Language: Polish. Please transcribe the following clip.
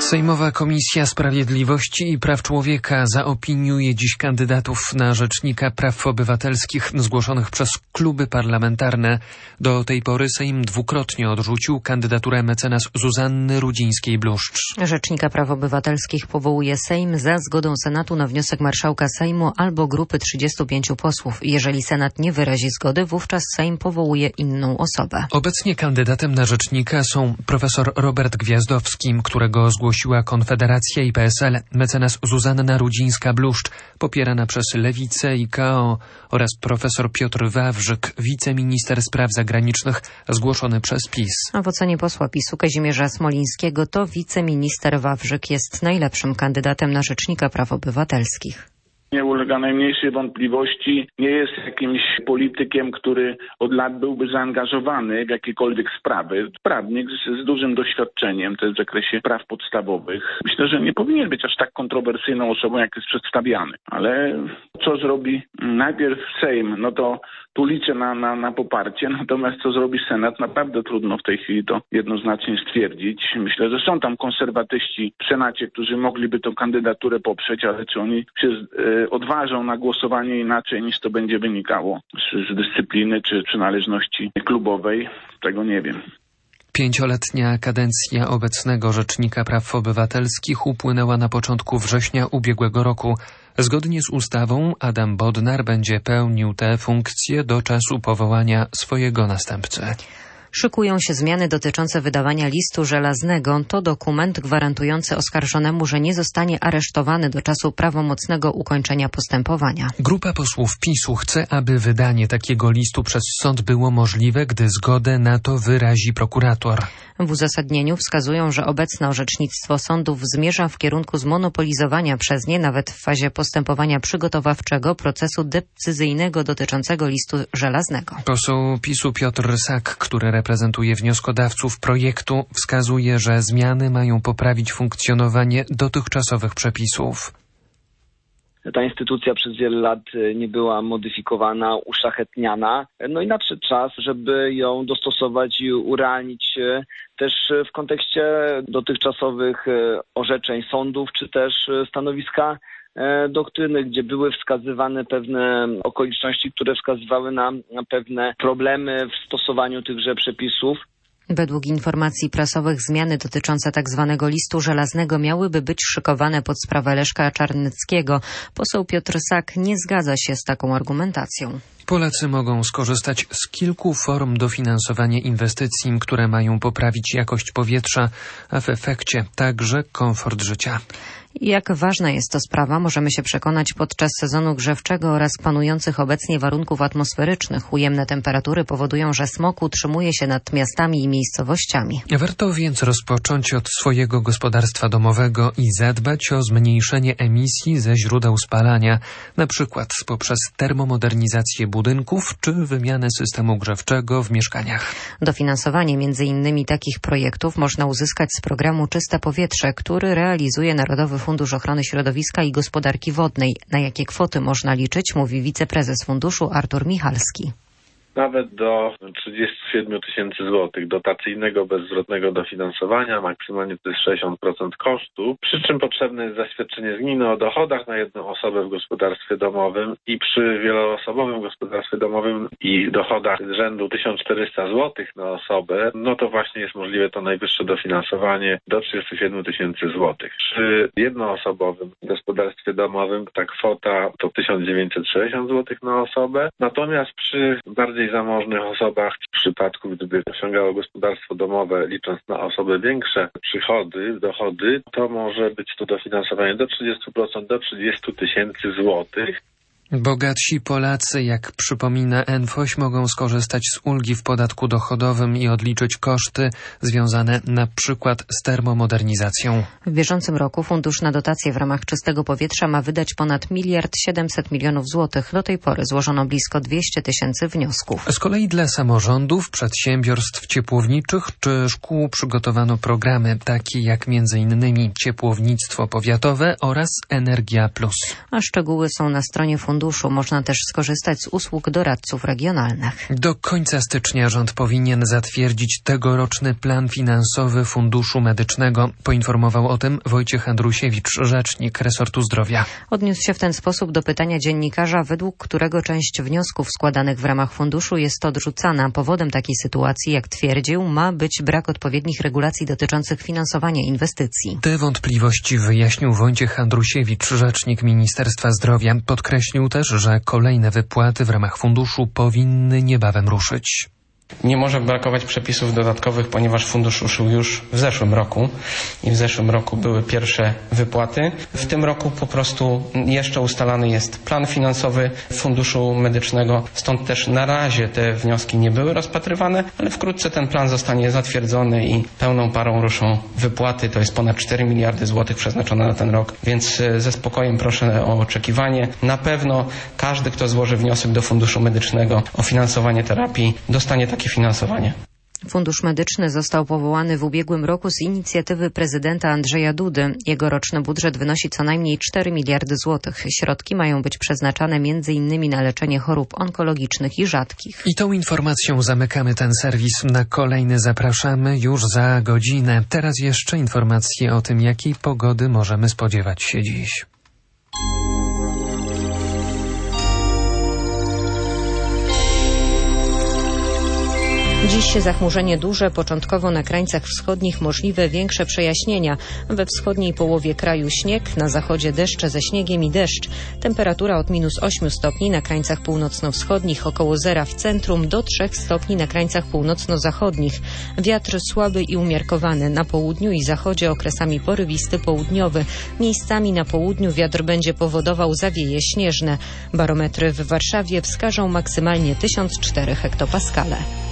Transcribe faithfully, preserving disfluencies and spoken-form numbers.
Sejmowa Komisja Sprawiedliwości i Praw Człowieka zaopiniuje dziś kandydatów na Rzecznika Praw Obywatelskich zgłoszonych przez kluby parlamentarne. Do tej pory Sejm dwukrotnie odrzucił kandydaturę mecenas Zuzanny Rudzińskiej-Bluszcz. Rzecznika Praw Obywatelskich powołuje Sejm za zgodą Senatu na wniosek marszałka Sejmu albo grupy trzydziestu pięciu posłów. Jeżeli Senat nie wyrazi zgody, wówczas Sejm powołuje inną osobę. Obecnie kandydatem na rzecznika są profesor Robert Gwiazdowski, którego zgłosiła Konfederacja i P S L, mecenas Zuzanna Rudzińska-Bluszcz, popierana przez Lewicę i K O, oraz profesor Piotr Wawrzyk, wiceminister spraw zagranicznych, zgłoszony przez PiS. A w ocenie posła PiS-u Kazimierza Smolińskiego to wiceminister Wawrzyk jest najlepszym kandydatem na Rzecznika Praw Obywatelskich. Nie ulega najmniejszej wątpliwości, nie jest jakimś politykiem, który od lat byłby zaangażowany w jakiekolwiek sprawy. Prawnik z, z dużym doświadczeniem też w zakresie praw podstawowych. Myślę, że nie powinien być aż tak kontrowersyjną osobą, jak jest przedstawiany. Ale co zrobi najpierw Sejm, no to tu liczę na, na, na poparcie, natomiast co zrobi Senat, naprawdę trudno w tej chwili to jednoznacznie stwierdzić. Myślę, że są tam konserwatyści w Senacie, którzy mogliby tę kandydaturę poprzeć, ale czy oni się e, odważą na głosowanie inaczej, niż to będzie wynikało z, z dyscypliny czy przynależności klubowej, tego nie wiem. Pięcioletnia kadencja obecnego Rzecznika Praw Obywatelskich upłynęła na początku września ubiegłego roku. Zgodnie z ustawą Adam Bodnar będzie pełnił tę funkcję do czasu powołania swojego następcy. Szykują się zmiany dotyczące wydawania listu żelaznego. To dokument gwarantujący oskarżonemu, że nie zostanie aresztowany do czasu prawomocnego ukończenia postępowania. Grupa posłów PiS-u chce, aby wydanie takiego listu przez sąd było możliwe, gdy zgodę na to wyrazi prokurator. W uzasadnieniu wskazują, że obecne orzecznictwo sądów zmierza w kierunku zmonopolizowania przez nie, nawet w fazie postępowania przygotowawczego, procesu decyzyjnego dotyczącego listu żelaznego. Poseł PiS-u Piotr Sak, który reprezentuje wnioskodawców projektu, wskazuje, że zmiany mają poprawić funkcjonowanie dotychczasowych przepisów. Ta instytucja przez wiele lat nie była modyfikowana, uszlachetniana. No i nadszedł czas, żeby ją dostosować i urealnić też w kontekście dotychczasowych orzeczeń sądów, czy też stanowiska doktryny, gdzie były wskazywane pewne okoliczności, które wskazywały na pewne problemy w stosowaniu tychże przepisów. Według informacji prasowych zmiany dotyczące tzw. listu żelaznego miałyby być szykowane pod sprawę Leszka Czarneckiego. Poseł Piotr Sak nie zgadza się z taką argumentacją. Polacy mogą skorzystać z kilku form dofinansowania inwestycji, które mają poprawić jakość powietrza, a w efekcie także komfort życia. Jak ważna jest to sprawa, możemy się przekonać podczas sezonu grzewczego oraz panujących obecnie warunków atmosferycznych. Ujemne temperatury powodują, że smog utrzymuje się nad miastami i miejscowościami. Warto więc rozpocząć od swojego gospodarstwa domowego i zadbać o zmniejszenie emisji ze źródeł spalania, na przykład poprzez termomodernizację budynków czy wymianę systemu grzewczego w mieszkaniach. Dofinansowanie między innymi takich projektów można uzyskać z programu Czyste Powietrze, który realizuje Narodowy Fundusz Ochrony Środowiska i Gospodarki Wodnej. Na jakie kwoty można liczyć, mówi wiceprezes funduszu Artur Michalski. Nawet do trzydziestu siedmiu tysięcy złotych dotacyjnego, bezzwrotnego dofinansowania, maksymalnie to jest sześćdziesiąt procent kosztu, przy czym potrzebne jest zaświadczenie z gminy o dochodach na jedną osobę w gospodarstwie domowym i przy wieloosobowym gospodarstwie domowym i dochodach z rzędu tysiąc czterysta złotych na osobę, no to właśnie jest możliwe to najwyższe dofinansowanie do trzydziestu siedmiu tysięcy złotych. Przy jednoosobowym gospodarstwie domowym ta kwota to tysiąc dziewięćset sześćdziesiąt złotych na osobę, natomiast przy bardziej zamożnych osobach, w przypadku gdyby osiągało gospodarstwo domowe, licząc na osoby większe przychody, dochody, to może być to dofinansowanie do trzydziestu procent do trzydziestu tysięcy złotych. Bogatsi Polacy, jak przypomina Enfoś, mogą skorzystać z ulgi w podatku dochodowym i odliczyć koszty związane na przykład z termomodernizacją. W bieżącym roku Fundusz na dotacje w ramach Czystego Powietrza ma wydać ponad miliard siedemset milionów złotych. Do tej pory złożono blisko dwieście tysięcy wniosków. Z kolei dla samorządów, przedsiębiorstw ciepłowniczych czy szkół przygotowano programy takie jak między innymi ciepłownictwo powiatowe oraz Energia Plus. A szczegóły są na stronie Funduszu funduszu. Można też skorzystać z usług doradców regionalnych. Do końca stycznia rząd powinien zatwierdzić tegoroczny plan finansowy Funduszu Medycznego. Poinformował o tym Wojciech Andrusiewicz, rzecznik resortu zdrowia. Odniósł się w ten sposób do pytania dziennikarza, według którego część wniosków składanych w ramach funduszu jest odrzucana. Powodem takiej sytuacji, jak twierdził, ma być brak odpowiednich regulacji dotyczących finansowania inwestycji. Te wątpliwości wyjaśnił Wojciech Andrusiewicz, rzecznik Ministerstwa Zdrowia. Podkreślił też, że kolejne wypłaty w ramach funduszu powinny niebawem ruszyć. Nie może brakować przepisów dodatkowych, ponieważ fundusz ruszył już w zeszłym roku i w zeszłym roku były pierwsze wypłaty. W tym roku po prostu jeszcze ustalany jest plan finansowy Funduszu Medycznego, stąd też na razie te wnioski nie były rozpatrywane, ale wkrótce ten plan zostanie zatwierdzony i pełną parą ruszą wypłaty. To jest ponad cztery miliardy złotych przeznaczone na ten rok, więc ze spokojem proszę o oczekiwanie. Na pewno każdy, kto złoży wniosek do Funduszu Medycznego o finansowanie terapii, dostanie takie finansowanie. Fundusz Medyczny został powołany w ubiegłym roku z inicjatywy prezydenta Andrzeja Dudy. Jego roczny budżet wynosi co najmniej cztery miliardy złotych. Środki mają być przeznaczane między innymi na leczenie chorób onkologicznych i rzadkich. I tą informacją zamykamy ten serwis. Na kolejny zapraszamy już za godzinę. Teraz jeszcze informacje o tym, jakiej pogody możemy spodziewać się dziś. Dziś zachmurzenie duże, początkowo na krańcach wschodnich możliwe większe przejaśnienia. We wschodniej połowie kraju śnieg, na zachodzie deszcze ze śniegiem i deszcz. Temperatura od minus ośmiu stopni na krańcach północno-wschodnich, około zera w centrum, do trzech stopni na krańcach północno-zachodnich. Wiatr słaby i umiarkowany. Na południu i zachodzie okresami porywisty południowy. Miejscami na południu wiatr będzie powodował zawieje śnieżne. Barometry w Warszawie wskażą maksymalnie tysiąc cztery hektopaskale.